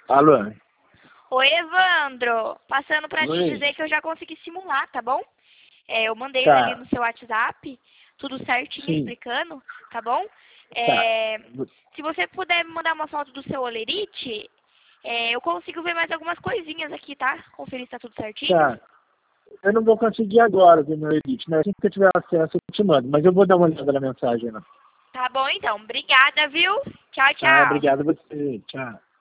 Alô? Oi, Evandro. Passando pra te Oi. dizer que eu já consegui simular, tá bom? Eu mandei ali Tá. no seu WhatsApp, tudo certinho Sim. explicando, tá bom? Tá. Se você puder me mandar uma foto do seu olerite, eu consigo ver mais algumas coisinhas aqui, tá? Conferir se tá tudo certinho. Tá. Eu não vou conseguir agora ver meu edit, né? Assim que eu tiver acesso, eu te mando. Mas eu vou dar uma olhada na mensagem, né? Tá bom, então. Obrigada, viu? Tchau, Tá, tchau. obrigado a você. Tchau.